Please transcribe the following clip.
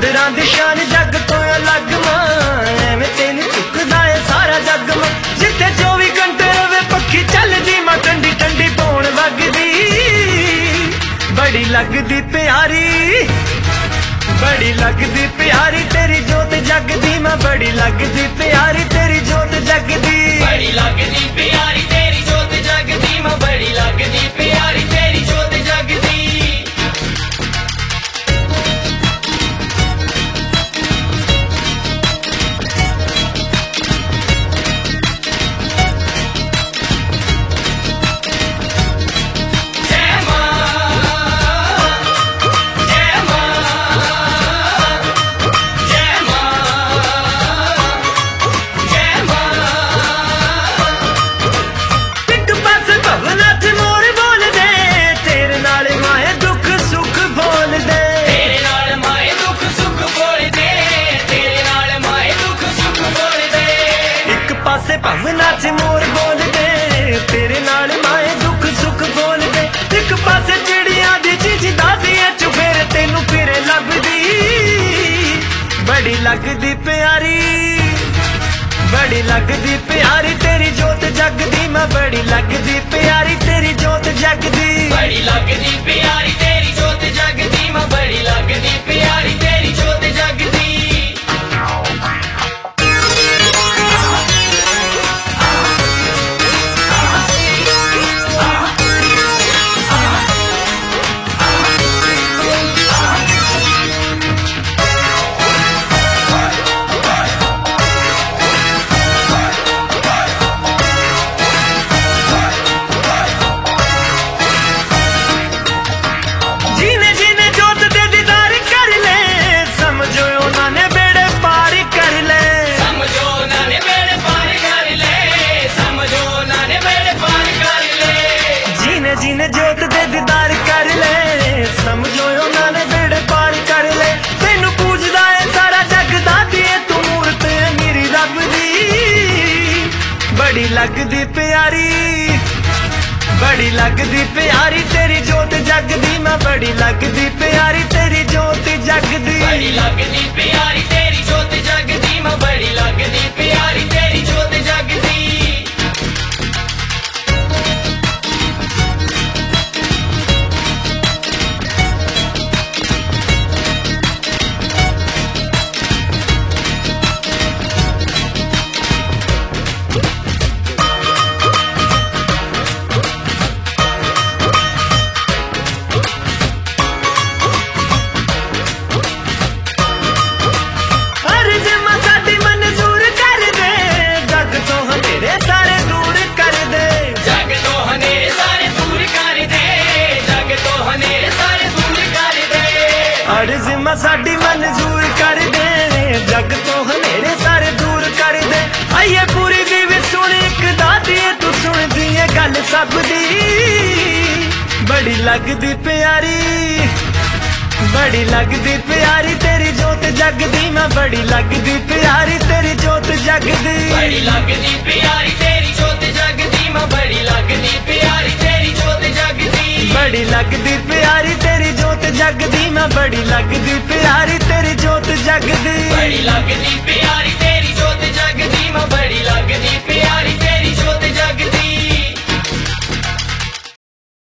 चादरां दी शान जग तो अलग मां एवें तेनू चुकदा है सारा जग मां जिथे 24 घंटे रवे पक्खी चलदी मां ठंडी ठंडी पौण वगदी बड़ी लगदी प्यारी बड़ी लगदी प्यारी तेरी जोत जगदी मां बड़ी लगदी प्यारी तेरी जोत जगदी बड़ी लगदी प्यारी तेरी जोत जगदी मां बड़ी लगदी प्यारी तेरी जोत जगदी भवना च मोर बोल दे तेरे नाल माए दुख सुख बोल दे एक पासे चिड़िया दी चिंचदा दी चुफेरे तेनू फिरे लभदी बड़ी लगदी प्यारी बड़ी लगदी प्यारी तेरी जोत जगदी मैं बड़ी लगदी प्यारी तेरी जोत जगदी बड़ी लगदी प्यारी तेरी जोत जगदी मैं बड़ी लगदी प्यारी तेरी जोत जगदी जिन्हें जोत दे दीदार कर ले समझो उन्होंने बेड़े पार कर ले तेनू पूजदा है सारा जग दादी तू मूरत मेरी रब दी बड़ी लगदी प्यारी बड़ी लगदी प्यारी तेरी जोत जगदी मैं बड़ी लगदी प्यारी तेरी जोत जगदी बड़ी लगदी प्यारी तेरी जोत जगदी मैं बड़ी लगदी प्यारी तेरी जोत जगदी जिम्मा साडी मंजूर कर दे जग तो हनेरे सारे दूर कर दे आइए पूरी दी भी सुन एक दादी तू सुन दी गल सब दी बड़ी लगदी प्यारी बड़ी लगदी प्यारी तेरी जोत जगदी मैं बड़ी लगदी प्यारी तेरी जोत जगदी बड़ी लगदी प्यारी तेरी जोत जगदी मैं बड़ी लगदी प्यारी तेरी जोत जगदी बड़ी लगदी प्यारी तेरी जोत जगदी मैं बड़ी लगदी प्यारी तेरी जोत जगदी बड़ी लगदी प्यारी